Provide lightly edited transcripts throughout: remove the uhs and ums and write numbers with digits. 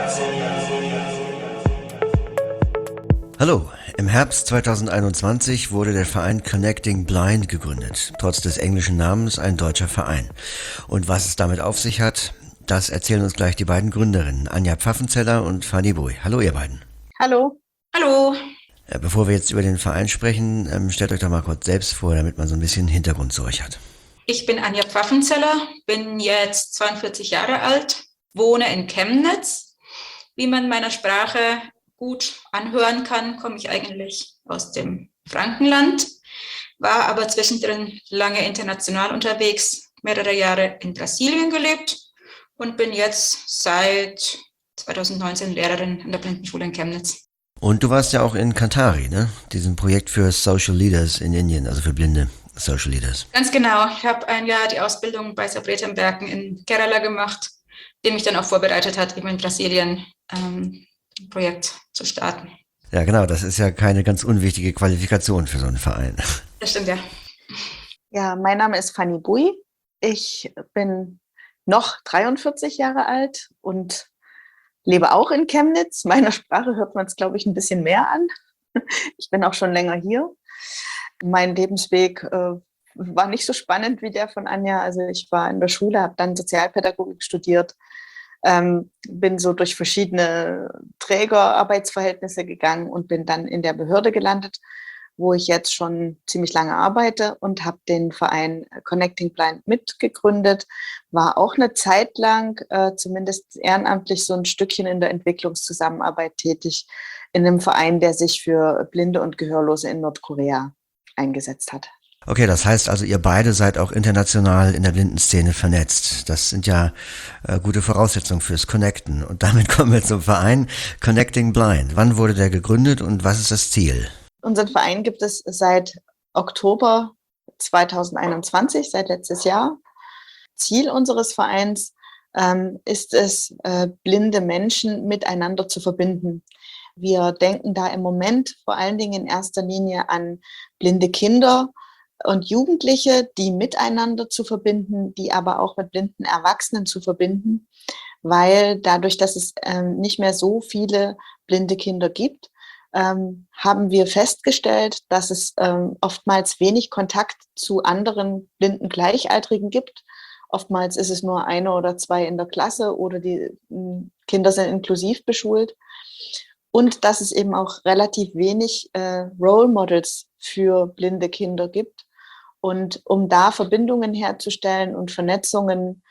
Hallo, im Herbst 2021 wurde der Verein Connecting Blind gegründet. Trotz des englischen Namens ein deutscher Verein. Und was es damit auf sich hat, das erzählen uns gleich die beiden Gründerinnen, Anja Pfaffenzeller und Fanny Bui. Hallo ihr beiden. Hallo. Hallo, Bevor wir jetzt über den Verein sprechen, stellt euch doch mal kurz selbst vor, damit man so ein bisschen Hintergrund zu euch hat. ich bin Anja Pfaffenzeller, bin jetzt 42 Jahre alt, wohne in Chemnitz. Wie man meiner Sprache gut anhören kann, komme ich eigentlich aus dem Frankenland, war aber zwischendrin lange international unterwegs, mehrere Jahre in Brasilien gelebt und bin jetzt seit 2019 Lehrerin an der Blindenschule in Chemnitz. Und du warst ja auch in Kantari, ne? Diesem Projekt für Social Leaders in Indien, also für blinde Social Leaders. Ganz genau, ich habe ein Jahr die Ausbildung bei Sabreta Berken in Kerala gemacht, die mich dann auch vorbereitet hat, eben in Brasilien ein Projekt zu starten. Ja, genau, das ist ja keine ganz unwichtige Qualifikation für so einen Verein. Das stimmt ja. Ja, mein Name ist Fanny Bui. Ich bin noch 43 Jahre alt und lebe auch in Chemnitz. Meiner Sprache hört man es, glaube ich, ein bisschen mehr an. Ich bin auch schon länger hier. Mein Lebensweg war nicht so spannend wie der von Anja. Also ich war in der Schule, habe dann Sozialpädagogik studiert, bin so durch verschiedene Trägerarbeitsverhältnisse gegangen und bin dann in der Behörde gelandet, wo ich jetzt schon ziemlich lange arbeite und habe den Verein Connecting Blind mitgegründet, war auch eine Zeit lang zumindest ehrenamtlich so ein Stückchen in der Entwicklungszusammenarbeit tätig, in einem Verein, der sich für Blinde und Gehörlose in Nordkorea eingesetzt hat. Okay, das heißt also, ihr beide seid auch international in der Blindenszene vernetzt. Das sind ja gute Voraussetzungen fürs Connecten. Und damit kommen wir zum Verein Connecting Blind. Wann wurde der gegründet und was ist das Ziel? Unseren Verein gibt es seit Oktober 2021, seit letztes Jahr. Ziel unseres Vereins ist es, blinde Menschen miteinander zu verbinden. Wir denken da im Moment vor allen Dingen in erster Linie an blinde Kinder und Jugendliche, die miteinander zu verbinden, die aber auch mit blinden Erwachsenen zu verbinden, weil dadurch, dass es nicht mehr so viele blinde Kinder gibt, haben wir festgestellt, dass es oftmals wenig Kontakt zu anderen blinden Gleichaltrigen gibt. Oftmals ist es nur eine oder zwei in der Klasse oder die Kinder sind inklusiv beschult. Und dass es eben auch relativ wenig Role Models für blinde Kinder gibt. Und um da Verbindungen herzustellen und Vernetzungen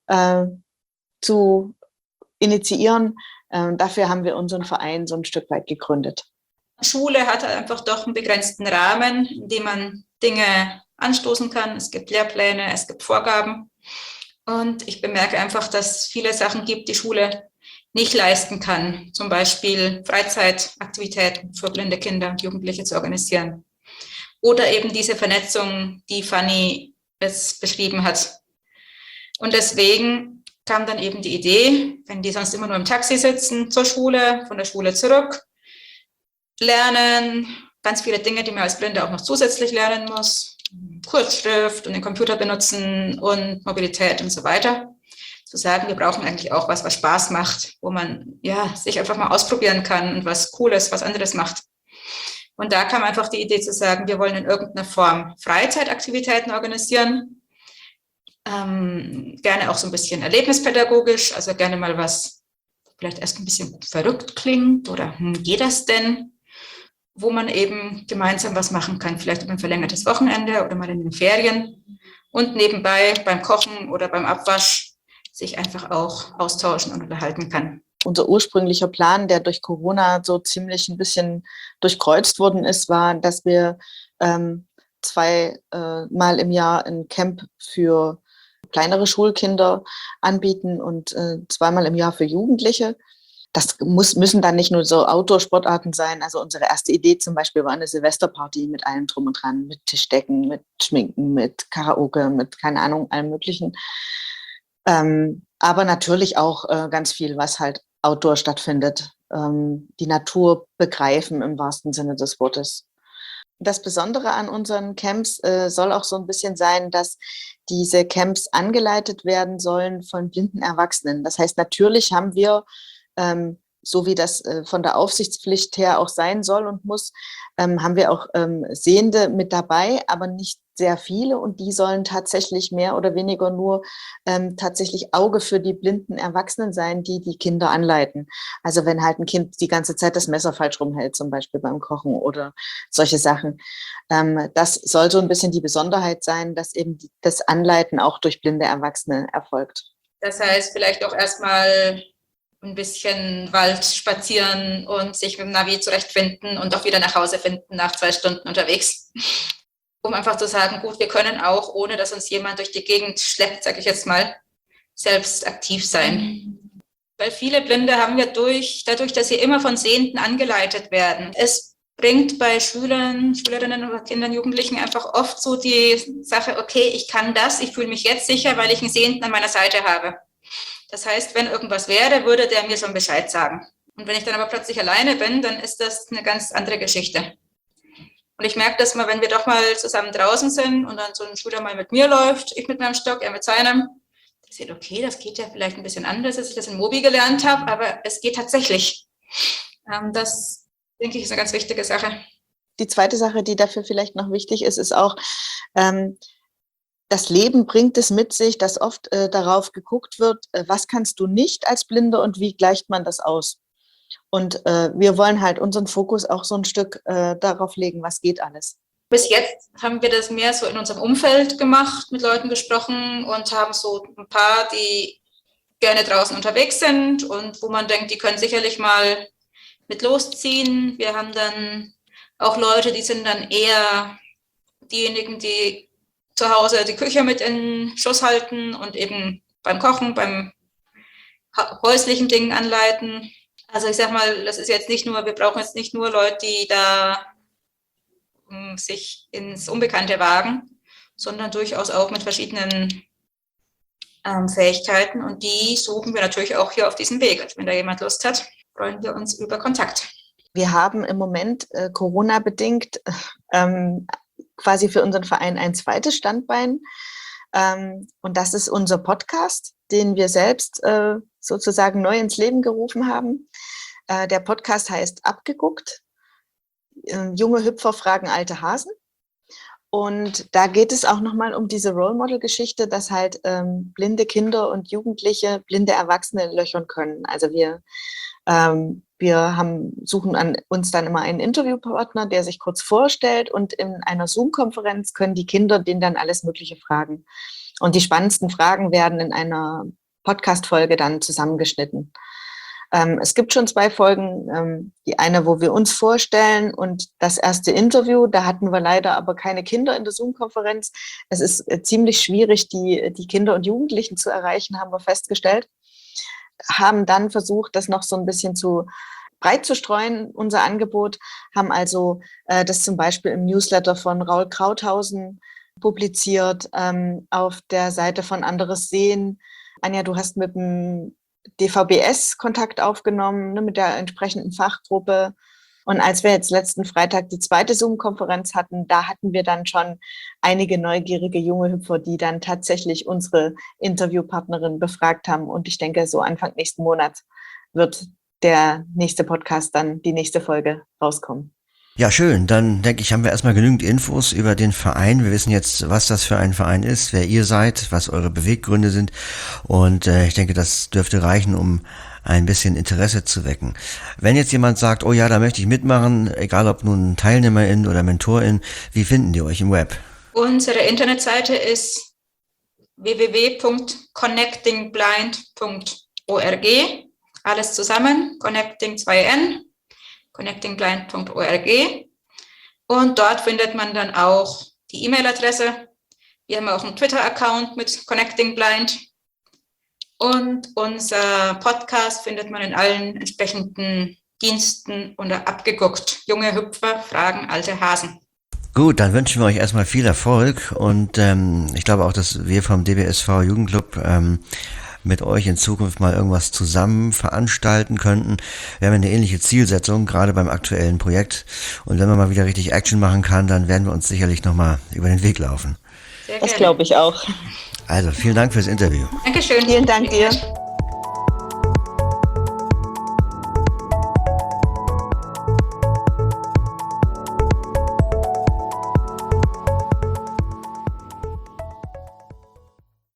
zu initiieren, dafür haben wir unseren Verein so ein Stück weit gegründet. Schule hat einfach doch einen begrenzten Rahmen, in dem man Dinge anstoßen kann. Es gibt Lehrpläne, es gibt Vorgaben. Und ich bemerke einfach, dass es viele Sachen gibt, die Schule nicht leisten kann. Zum Beispiel Freizeitaktivitäten für blinde Kinder und Jugendliche zu organisieren. Oder eben diese Vernetzung, die Fanny jetzt beschrieben hat. Und deswegen kam dann eben die Idee, wenn die sonst immer nur im Taxi sitzen, zur Schule, von der Schule zurück, lernen, ganz viele Dinge, die man als Blinde auch noch zusätzlich lernen muss, Kurzschrift und den Computer benutzen und Mobilität und so weiter. Zu sagen, wir brauchen eigentlich auch was Spaß macht, wo man ja sich einfach mal ausprobieren kann und was Cooles, was anderes macht. Und da kam einfach die Idee zu sagen, wir wollen in irgendeiner Form Freizeitaktivitäten organisieren, gerne auch so ein bisschen erlebnispädagogisch, also gerne mal was vielleicht erst ein bisschen verrückt klingt oder geht das denn? Wo man eben gemeinsam was machen kann, vielleicht über ein verlängertes Wochenende oder mal in den Ferien und nebenbei beim Kochen oder beim Abwasch sich einfach auch austauschen und unterhalten kann. Unser ursprünglicher Plan, der durch Corona so ziemlich ein bisschen durchkreuzt worden ist, war, dass wir zweimal im Jahr ein Camp für kleinere Schulkinder anbieten und zweimal im Jahr für Jugendliche. Das müssen dann nicht nur so Outdoor-Sportarten sein. Also unsere erste Idee zum Beispiel war eine Silvesterparty mit allem drum und dran, mit Tischdecken, mit Schminken, mit Karaoke, mit keine Ahnung, allem Möglichen. Aber natürlich auch ganz viel, was halt Outdoor stattfindet. Die Natur begreifen im wahrsten Sinne des Wortes. Das Besondere an unseren Camps soll auch so ein bisschen sein, dass diese Camps angeleitet werden sollen von blinden Erwachsenen. Das heißt, natürlich haben wir so wie das von der Aufsichtspflicht her auch sein soll und muss, haben wir auch Sehende mit dabei, aber nicht sehr viele, und die sollen tatsächlich mehr oder weniger nur tatsächlich Auge für die blinden Erwachsenen sein, die die Kinder anleiten. Also wenn halt ein Kind die ganze Zeit das Messer falsch rumhält, zum Beispiel beim Kochen oder solche Sachen. Das soll so ein bisschen die Besonderheit sein, dass eben das Anleiten auch durch blinde Erwachsene erfolgt. Das heißt, vielleicht auch erstmal ein bisschen Wald spazieren und sich mit dem Navi zurechtfinden und auch wieder nach Hause finden nach 2 Stunden unterwegs. Um einfach zu sagen, gut, wir können auch, ohne dass uns jemand durch die Gegend schleppt, sage ich jetzt mal, selbst aktiv sein. Weil viele Blinde haben ja dadurch, dass sie immer von Sehenden angeleitet werden. Es bringt bei Schülerinnen oder Kindern, Jugendlichen einfach oft so die Sache, okay, ich kann das, ich fühle mich jetzt sicher, weil ich einen Sehenden an meiner Seite habe. Das heißt, wenn irgendwas wäre, würde der mir schon Bescheid sagen. Und wenn ich dann aber plötzlich alleine bin, dann ist das eine ganz andere Geschichte. Und ich merke das mal, wenn wir doch mal zusammen draußen sind und dann so ein Schüler mal mit mir läuft, ich mit meinem Stock, er mit seinem, ich sehe, okay, das geht ja vielleicht ein bisschen anders, als ich das in Mobi gelernt habe, aber es geht tatsächlich. Das, denke ich, ist eine ganz wichtige Sache. Die zweite Sache, die dafür vielleicht noch wichtig ist, ist auch, das Leben bringt es mit sich, dass oft darauf geguckt wird, was kannst du nicht als Blinde und wie gleicht man das aus? Und wir wollen halt unseren Fokus auch so ein Stück darauf legen, was geht alles. Bis jetzt haben wir das mehr so in unserem Umfeld gemacht, mit Leuten gesprochen und haben so ein paar, die gerne draußen unterwegs sind und wo man denkt, die können sicherlich mal mit losziehen. Wir haben dann auch Leute, die sind dann eher diejenigen, die zu Hause die Küche mit in Schuss halten und eben beim Kochen, beim häuslichen Dingen anleiten. Also ich sag mal, das ist jetzt nicht nur, wir brauchen jetzt nicht nur Leute, die da sich ins Unbekannte wagen, sondern durchaus auch mit verschiedenen Fähigkeiten, und die suchen wir natürlich auch hier auf diesem Weg. Also wenn da jemand Lust hat, freuen wir uns über Kontakt. Wir haben im Moment Corona-bedingt quasi für unseren Verein ein zweites Standbein, und das ist unser Podcast, den wir selbst sozusagen neu ins Leben gerufen haben. Der Podcast heißt Abgeguckt. Junge Hüpfer fragen alte Hasen. Und da geht es auch nochmal um diese Role-Model-Geschichte, dass halt blinde Kinder und Jugendliche blinde Erwachsene löchern können. Also wir suchen uns dann immer einen Interviewpartner, der sich kurz vorstellt, und in einer Zoom-Konferenz können die Kinder den dann alles Mögliche fragen. Und die spannendsten Fragen werden in einer Podcast-Folge dann zusammengeschnitten. Es gibt schon 2 Folgen, die eine, wo wir uns vorstellen, und das erste Interview, da hatten wir leider aber keine Kinder in der Zoom-Konferenz. Es ist ziemlich schwierig, die Kinder und Jugendlichen zu erreichen, haben wir festgestellt. Haben dann versucht, das noch so ein bisschen zu breit zu streuen, unser Angebot, haben also das zum Beispiel im Newsletter von Raul Krauthausen publiziert, auf der Seite von Anderes Sehen. Anja, du hast mit dem DVBS Kontakt aufgenommen, ne, mit der entsprechenden Fachgruppe. Und als wir jetzt letzten Freitag die zweite Zoom-Konferenz hatten, da hatten wir dann schon einige neugierige junge Hüpfer, die dann tatsächlich unsere Interviewpartnerin befragt haben. Und ich denke, so Anfang nächsten Monat wird der nächste Podcast, dann die nächste Folge rauskommen. Ja, schön. Dann denke ich, haben wir erstmal genügend Infos über den Verein. Wir wissen jetzt, was das für ein Verein ist, wer ihr seid, was eure Beweggründe sind. Und ich denke, das dürfte reichen, um ein bisschen Interesse zu wecken. Wenn jetzt jemand sagt, oh ja, da möchte ich mitmachen, egal ob nun Teilnehmerin oder Mentorin, wie finden die euch im Web? Unsere Internetseite ist www.connectingblind.org. Alles zusammen, Connecting 2N. connectingblind.org, und dort findet man dann auch die E-Mail-Adresse. Wir haben auch einen Twitter-Account mit Connecting Blind, und unser Podcast findet man in allen entsprechenden Diensten unter Abgeguckt. Junge Hüpfer fragen alte Hasen. Gut, dann wünschen wir euch erstmal viel Erfolg, und ich glaube auch, dass wir vom DBSV Jugendclub mit euch in Zukunft mal irgendwas zusammen veranstalten könnten. Wir haben eine ähnliche Zielsetzung, gerade beim aktuellen Projekt. Und wenn man mal wieder richtig Action machen kann, dann werden wir uns sicherlich nochmal über den Weg laufen. Das glaube ich auch. Also, vielen Dank fürs Interview. Dankeschön. Vielen Dank dir.